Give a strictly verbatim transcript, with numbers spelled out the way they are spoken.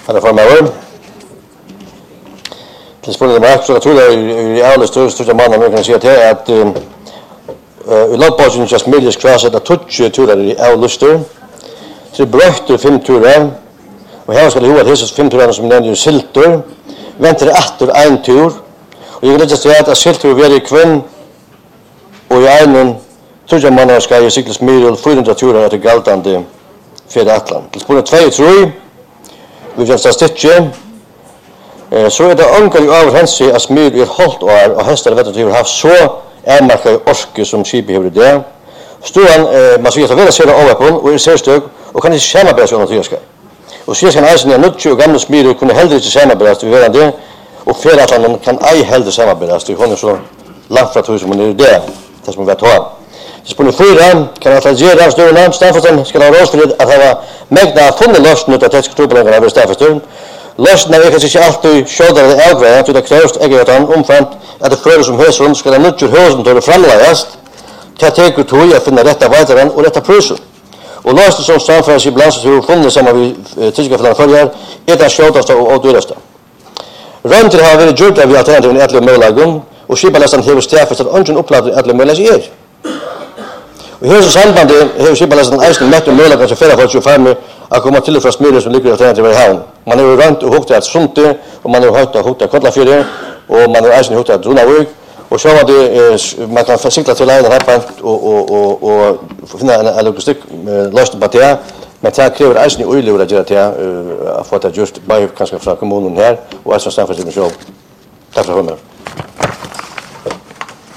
Herre formøver. Til spørsmålet Mark, så jeg tror det i alle største mannen vi kan si til at i lovbåsen til Smiljes krasset at tutsi turer i avluster. Så det brøkter fem turer. Og her skal det jo at hese fem turer som nevner siltur. Venter etter en tur. Og jeg vil ikke si at siltur vil være i kvinn og i egnen tutsi mannen skal i sikles myrel fire hundre turer etter galtande fjerde atlan. Til spørsmålet tvei og tre. Vi kan stå stitje. Så er det anker i over hensi at smyr er holdt år og hestar vet at vi har haft så ermarka i orske som skipet hever det. Storan, man sier at det er sere overpån og er særstøk og kan ikke samarbeid sånn at vi skal. Og sier skan eisen er nødtjø og gamle smyr kunne heller ikke samarbeid vi veran det og fjerde atlan kan ei heller samarbeid hun er så langt fra tog som hun er det det som vi vet hva. Det spørsmål fyra kan at agere av større Staffersen skal ha råd for at han var megna funnet løsning ut av tekst trobelengen av Staffersen. Løsning er kanskje ikke alltid sjådere det avgreia, til det krevst ikke at han omfant at det fører som høysund skal ha nødgjør høysund til å framlegast til at teker tog å finne rette veiteren og rette prusen. Og løsning som samfunnet i blanset til å funne sammen vi tidskaffelene følger er den sjådeste og dyreste. Rønter har vært gjort av alternativen i etter møllagen og skipalestan hever stafest at ønsken opplader i etter møllag er. Og i høyeste sambandet hever skipalestan eisen møtt om møllagen som fyrir folk som farmer att komma till från Smyre som ligger alternativ i havn. Man har ju rönt och huktat Sunte och man har hört att hukta Kollafjörde och man har eisen huktat Drunavik och så var det man kan försikla till lägen här och och och och finna en logistik lösning på det. Men det kräver eisen i oil och det att få det just bara kanske från kommunen här och alltså samfällt i show. Tack för det.